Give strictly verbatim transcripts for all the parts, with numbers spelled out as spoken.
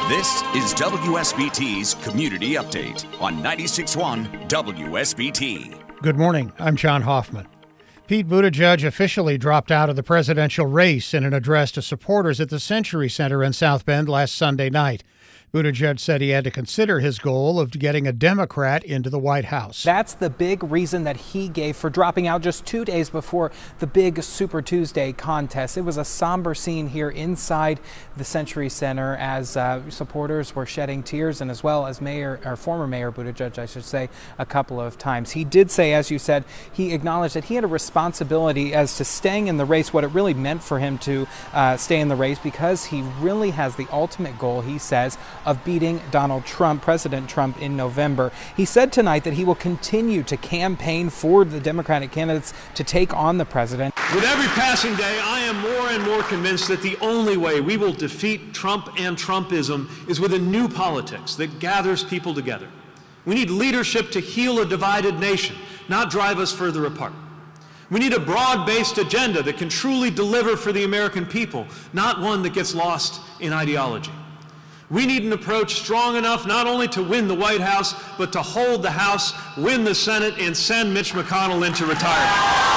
This is W S B T's Community Update on ninety-six point one W S B T. Good morning. I'm John Hoffman. Pete Buttigieg officially dropped out of the presidential race in an address to supporters at the Century Center in South Bend last Sunday night. Buttigieg said he had to consider his goal of getting a Democrat into the White House. That's the big reason that he gave for dropping out just two days before the big Super Tuesday contest. It was a somber scene here inside the Century Center as uh, supporters were shedding tears, and as well as Mayor, or former Mayor Buttigieg, I should say, a couple of times. He did say, as you said, he acknowledged that he had a responsibility as to staying in the race, what it really meant for him to uh, stay in the race, because he really has the ultimate goal, he says, of beating Donald Trump, President Trump, in November. He said tonight that he will continue to campaign for the Democratic candidates to take on the president. With every passing day, I am more and more convinced that the only way we will defeat Trump and Trumpism is with a new politics that gathers people together. We need leadership to heal a divided nation, not drive us further apart. We need a broad-based agenda that can truly deliver for the American people, not one that gets lost in ideology. We need an approach strong enough not only to win the White House, but to hold the House, win the Senate, and send Mitch McConnell into retirement.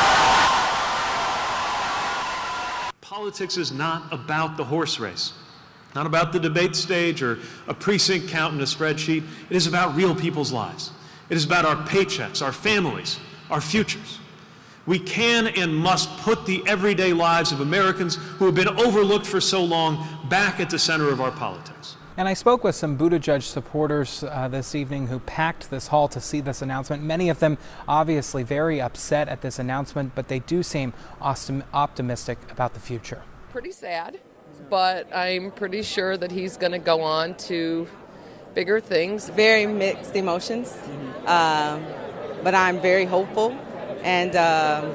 Politics is not about the horse race, not about the debate stage or a precinct count in a spreadsheet. It is about real people's lives. It is about our paychecks, our families, our futures. We can and must put the everyday lives of Americans who have been overlooked for so long back at the center of our politics. And I spoke with some Buttigieg supporters uh, this evening who packed this hall to see this announcement. Many of them obviously very upset at this announcement, but they do seem optimistic about the future. Pretty sad, but I'm pretty sure that he's going to go on to bigger things. Very mixed emotions, mm-hmm. um, but I'm very hopeful, and uh,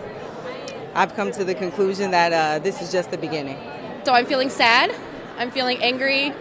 I've come to the conclusion that uh, this is just the beginning. So I'm feeling sad, I'm feeling angry.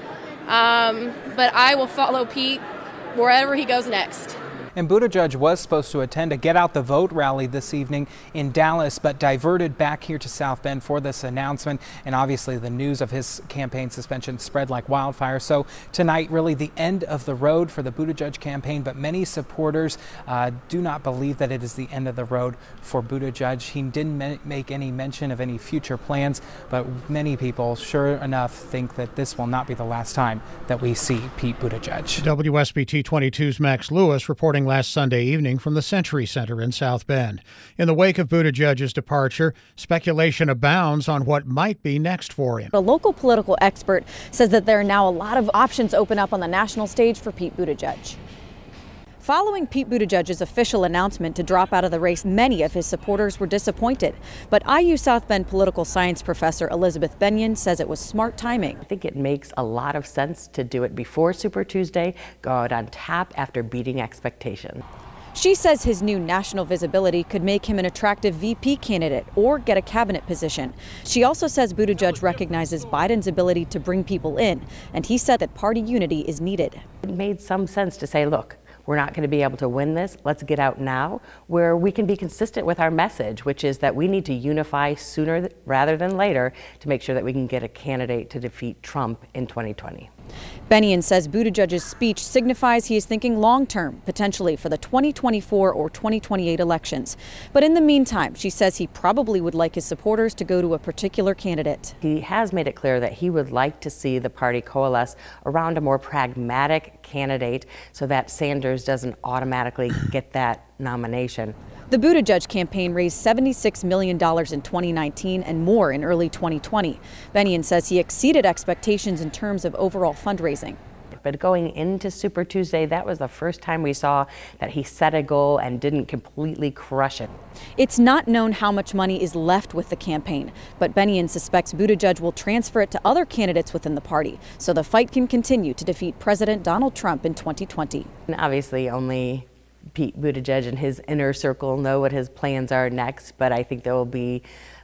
Um, but I will follow Pete wherever he goes next. And Buttigieg was supposed to attend a Get Out the Vote rally this evening in Dallas, but diverted back here to South Bend for this announcement. And obviously the news of his campaign suspension spread like wildfire. So tonight, really the end of the road for the Buttigieg campaign. But many supporters uh, do not believe that it is the end of the road for Buttigieg. He didn't make any mention of any future plans, but many people, sure enough, think that this will not be the last time that we see Pete Buttigieg. W S B T twenty-two's Max Lewis reporting last Sunday evening from the Century Center in South Bend. In the wake of Buttigieg's departure, speculation abounds on what might be next for him. A local political expert says that there are now a lot of options open up on the national stage for Pete Buttigieg. Following Pete Buttigieg's official announcement to drop out of the race, many of his supporters were disappointed. But I U South Bend political science professor Elizabeth Bennion says it was smart timing. I think it makes a lot of sense to do it before Super Tuesday, go out on top after beating expectations. She says his new national visibility could make him an attractive V P candidate or get a cabinet position. She also says Buttigieg recognizes Biden's ability to bring people in, and he said that party unity is needed. It made some sense to say, look, we're not going to be able to win this. Let's get out now where we can be consistent with our message, which is that we need to unify sooner rather than later to make sure that we can get a candidate to defeat Trump in twenty twenty. Bennion says Buttigieg's speech signifies he is thinking long-term, potentially for the twenty twenty-four or twenty twenty-eight elections. But in the meantime, she says he probably would like his supporters to go to a particular candidate. He has made it clear that he would like to see the party coalesce around a more pragmatic candidate so that Sanders doesn't automatically get that nomination. The Buttigieg campaign raised seventy-six million dollars in twenty nineteen and more in early twenty twenty. Bennion says he exceeded expectations in terms of overall fundraising. But going into Super Tuesday, that was the first time we saw that he set a goal and didn't completely crush it. It's not known how much money is left with the campaign, but Bennion suspects Buttigieg will transfer it to other candidates within the party, so the fight can continue to defeat President Donald Trump in twenty twenty. And obviously, only Pete Buttigieg and his inner circle know what his plans are next, but I think there will be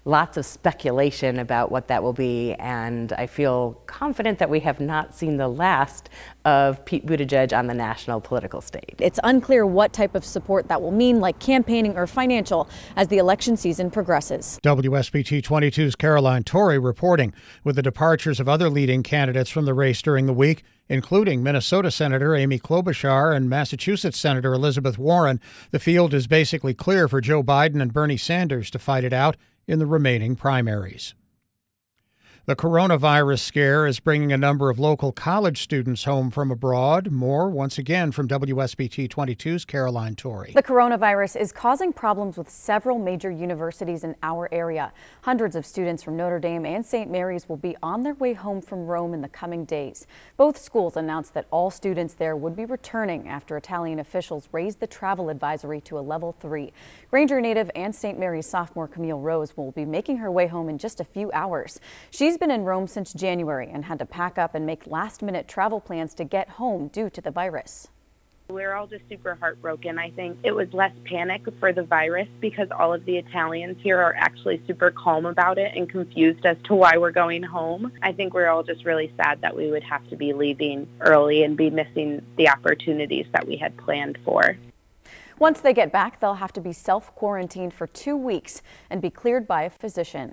lots of speculation about what that will be, and I feel confident that we have not seen the last of Pete Buttigieg on the national political stage. It's unclear what type of support that will mean, like campaigning or financial, as the election season progresses. W S B T twenty-two's Caroline Torrey reporting. With the departures of other leading candidates from the race during the week, including Minnesota Senator Amy Klobuchar and Massachusetts Senator Elizabeth Warren, the field is basically clear for Joe Biden and Bernie Sanders to fight it out in the remaining primaries. The coronavirus scare is bringing a number of local college students home from abroad. More, once again, from W S B T twenty-two's Caroline Torrey. The coronavirus is causing problems with several major universities in our area. Hundreds of students from Notre Dame and Saint Mary's will be on their way home from Rome in the coming days. Both schools announced that all students there would be returning after Italian officials raised the travel advisory to a level three. Granger native and Saint Mary's sophomore Camille Rose will be making her way home in just a few hours. She's been in Rome since January and had to pack up and make last-minute travel plans to get home due to the virus. We're all just super heartbroken. I think it was less panic for the virus because all of the Italians here are actually super calm about it and confused as to why we're going home. I think we're all just really sad that we would have to be leaving early and be missing the opportunities that we had planned for. Once they get back, they'll have to be self-quarantined for two weeks and be cleared by a physician.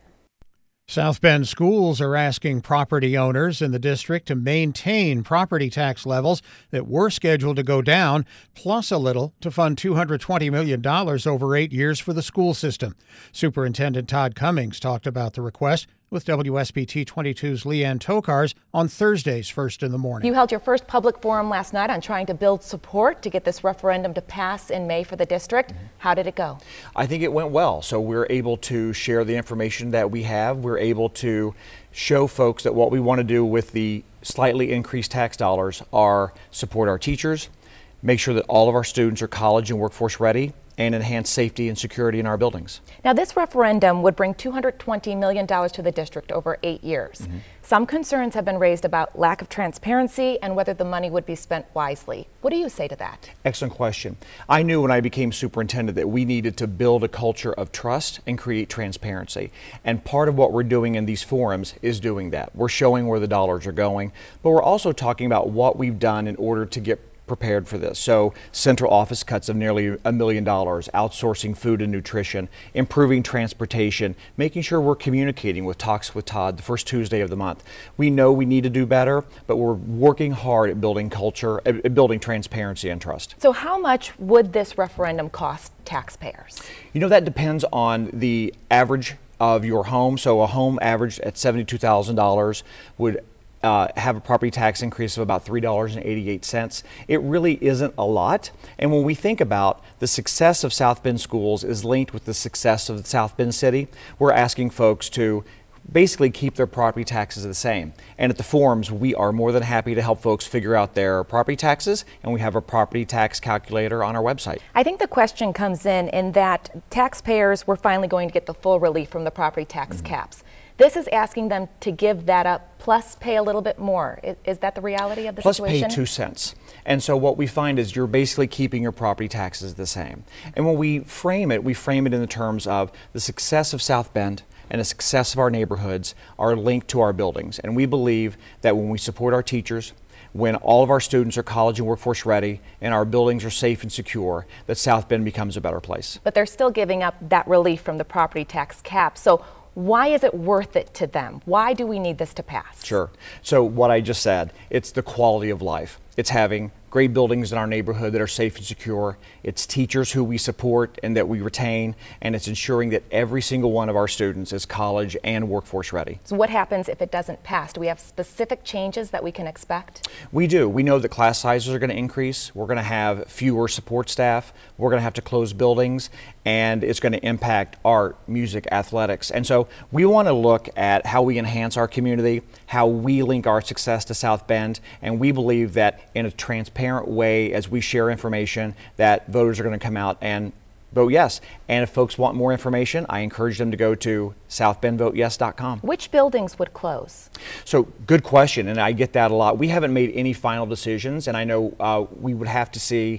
South Bend schools are asking property owners in the district to maintain property tax levels that were scheduled to go down, plus a little to fund two hundred twenty million dollars over eight years for the school system. Superintendent Todd Cummings talked about the request with W S B T twenty-two's Leanne Tokars on Thursday's First in the Morning. You held your first public forum last night on trying to build support to get this referendum to pass in May for the district. Mm-hmm. How did it go? I think it went well. So we're able to share the information that we have. We're able to show folks that what we want to do with the slightly increased tax dollars are support our teachers, make sure that all of our students are college and workforce ready, and enhance safety and security in our buildings. Now, this referendum would bring two hundred twenty million dollars to the district over eight years. Mm-hmm. Some concerns have been raised about lack of transparency and whether the money would be spent wisely. What do you say to that? Excellent question. I knew when I became superintendent that we needed to build a culture of trust and create transparency. And part of what we're doing in these forums is doing that. We're showing where the dollars are going, but we're also talking about what we've done in order to get prepared for this. So central office cuts of nearly a million dollars, outsourcing food and nutrition, improving transportation, making sure we're communicating with Talks with Todd the first Tuesday of the month. We know we need to do better, but we're working hard at building culture, at building transparency and trust. So how much would this referendum cost taxpayers? You know, that depends on the average of your home. So a home averaged at seventy-two thousand dollars would Uh, have a property tax increase of about three dollars and eighty-eight cents. It really isn't a lot. And when we think about the success of South Bend schools is linked with the success of South Bend City, we're asking folks to basically keep their property taxes the same. And at the forums, we are more than happy to help folks figure out their property taxes, and we have a property tax calculator on our website. I think the question comes in in that taxpayers were finally going to get the full relief from the property tax mm-hmm. caps. This is asking them to give that up plus pay a little bit more. Is, is that the reality of the plus situation? Plus pay two cents. And so what we find is you're basically keeping your property taxes the same. And when we frame it, we frame it in the terms of the success of South Bend and the success of our neighborhoods are linked to our buildings. And we believe that when we support our teachers, when all of our students are college and workforce ready and our buildings are safe and secure, that South Bend becomes a better place. But they're still giving up that relief from the property tax cap. So why is it worth it to them? Why do we need this to pass? Sure. So what I just said, it's the quality of life. It's having great buildings in our neighborhood that are safe and secure. It's teachers who we support and that we retain, and it's ensuring that every single one of our students is college and workforce ready. So what happens if it doesn't pass? Do we have specific changes that we can expect? We do. We know that class sizes are going to increase. We're going to have fewer support staff. We're going to have to close buildings, and it's going to impact art, music, athletics. And so we want to look at how we enhance our community, how we link our success to South Bend, and we believe that in a transparent way, as we share information, that voters are going to come out and vote yes. And if folks want more information, I encourage them to go to south bend vote yes dot com. Which buildings would close? So good question, and I get that a lot. We haven't made any final decisions, and I know uh, we would have to see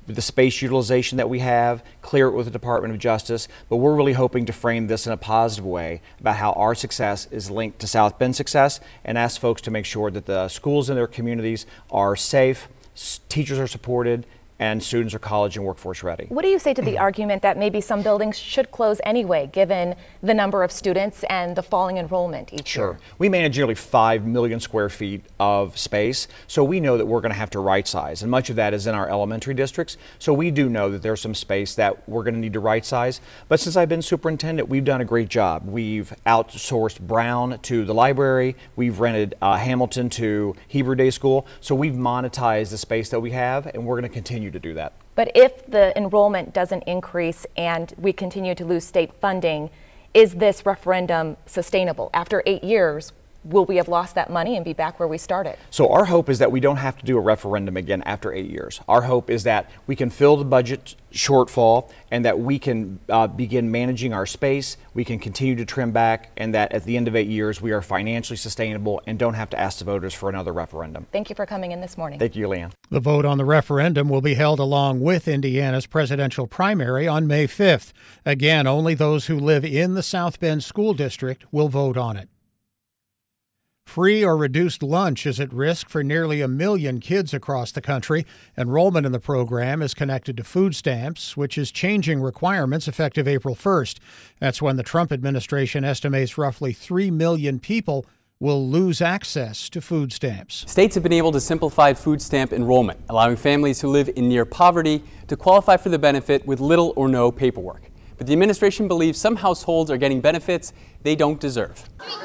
the space utilization that we have, clear it with the Department of Justice, but we're really hoping to frame this in a positive way about how our success is linked to South Bend's success, and ask folks to make sure that the schools in their communities are safe, teachers are supported, and students are college and workforce ready. What do you say to the argument that maybe some buildings should close anyway, given the number of students and the falling enrollment each Sure. year? We manage nearly five million square feet of space, so we know that we're going to have to right size, and much of that is in our elementary districts. So we do know that there's some space that we're going to need to right size. But since I've been superintendent, we've done a great job. We've outsourced Brown to the library, we've rented uh, Hamilton to Hebrew Day School, so we've monetized the space that we have, and we're going to continue to do that. But if the enrollment doesn't increase and we continue to lose state funding, is this referendum sustainable? After eight years, will we have lost that money and be back where we started? So our hope is that we don't have to do a referendum again after eight years. Our hope is that we can fill the budget shortfall, and that we can uh, begin managing our space, we can continue to trim back, and that at the end of eight years we are financially sustainable and don't have to ask the voters for another referendum. Thank you for coming in this morning. Thank you, Leanne. The vote on the referendum will be held along with Indiana's presidential primary on May fifth. Again, only those who live in the South Bend School District will vote on it. Free or reduced lunch is at risk for nearly a million kids across the country. Enrollment in the program is connected to food stamps, which is changing requirements effective April first. That's when the Trump administration estimates roughly three million people will lose access to food stamps. States have been able to simplify food stamp enrollment, allowing families who live in near poverty to qualify for the benefit with little or no paperwork. But the administration believes some households are getting benefits they don't deserve.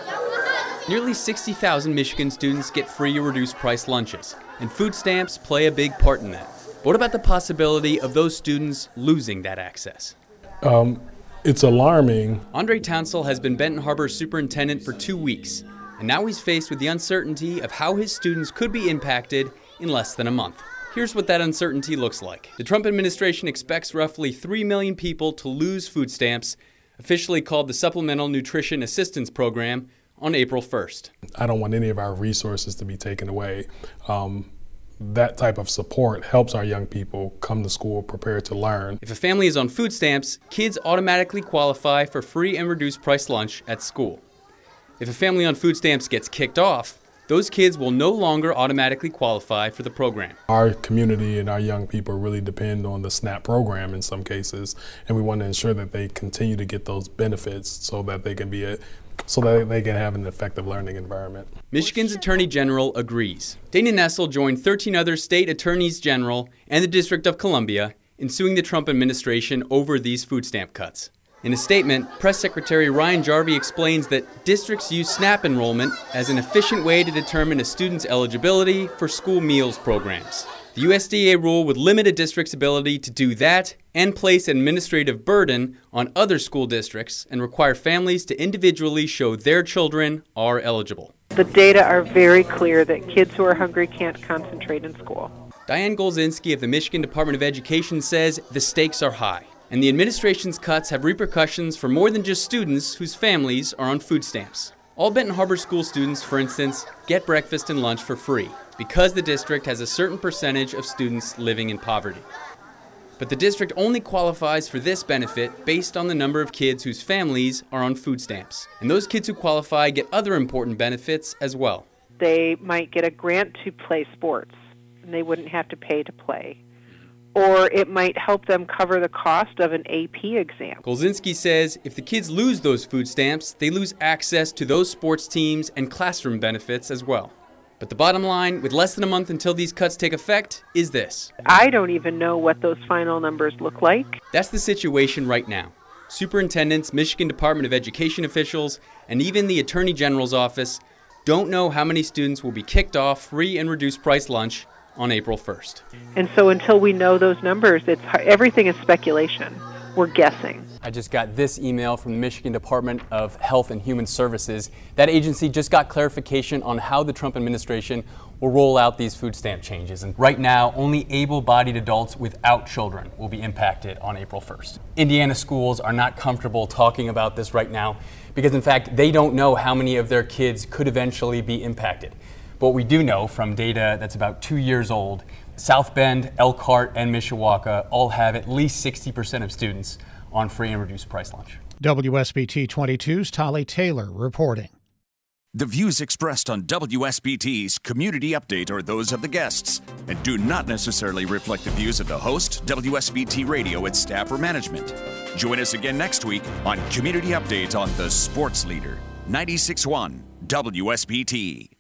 Nearly sixty thousand Michigan students get free or reduced price lunches, and food stamps play a big part in that. But what about the possibility of those students losing that access? Um, it's alarming. Andre Townsell has been Benton Harbor's superintendent for two weeks, and now he's faced with the uncertainty of how his students could be impacted in less than a month. Here's what that uncertainty looks like. The Trump administration expects roughly three million people to lose food stamps, officially called the Supplemental Nutrition Assistance Program, on April first. I don't want any of our resources to be taken away. Um, that type of support helps our young people come to school prepared to learn. If a family is on food stamps, kids automatically qualify for free and reduced price lunch at school. If a family on food stamps gets kicked off, those kids will no longer automatically qualify for the program. Our community and our young people really depend on the SNAP program in some cases, and we want to ensure that they continue to get those benefits so that they can be a so that they can have an effective learning environment. Michigan's Attorney General agrees. Dana Nessel joined thirteen other state attorneys general and the District of Columbia in suing the Trump administration over these food stamp cuts. In a statement, Press Secretary Ryan Jarvie explains that districts use SNAP enrollment as an efficient way to determine a student's eligibility for school meals programs. The U S D A rule would limit a district's ability to do that and place an administrative burden on other school districts and require families to individually show their children are eligible. The data are very clear that kids who are hungry can't concentrate in school. Diane Golzinski of the Michigan Department of Education says the stakes are high, and the administration's cuts have repercussions for more than just students whose families are on food stamps. All Benton Harbor school students, for instance, get breakfast and lunch for free because the district has a certain percentage of students living in poverty. But the district only qualifies for this benefit based on the number of kids whose families are on food stamps. And those kids who qualify get other important benefits as well. They might get a grant to play sports, and they wouldn't have to pay to play. Or it might help them cover the cost of an A P exam. Golzinski says if the kids lose those food stamps, they lose access to those sports teams and classroom benefits as well. But the bottom line, with less than a month until these cuts take effect, is this. I don't even know what those final numbers look like. That's the situation right now. Superintendents, Michigan Department of Education officials, and even the Attorney General's office don't know how many students will be kicked off free and reduced price lunch on April first. And so until we know those numbers, it's everything is speculation. We're guessing. I just got this email from the Michigan Department of Health and Human Services. That agency just got clarification on how the Trump administration will roll out these food stamp changes. And right now, only able-bodied adults without children will be impacted on April first. Indiana schools are not comfortable talking about this right now because, in fact, they don't know how many of their kids could eventually be impacted. But What we do know from data that's about two years old, South Bend, Elkhart, and Mishawaka all have at least sixty percent of students on free and reduced price lunch. W S B T twenty-two's Tolly Taylor reporting. The views expressed on W S B T's Community Update are those of the guests and do not necessarily reflect the views of the host, W S B T Radio, its staff, or management. Join us again next week on Community Update on the Sports Leader, ninety-six point one W S B T.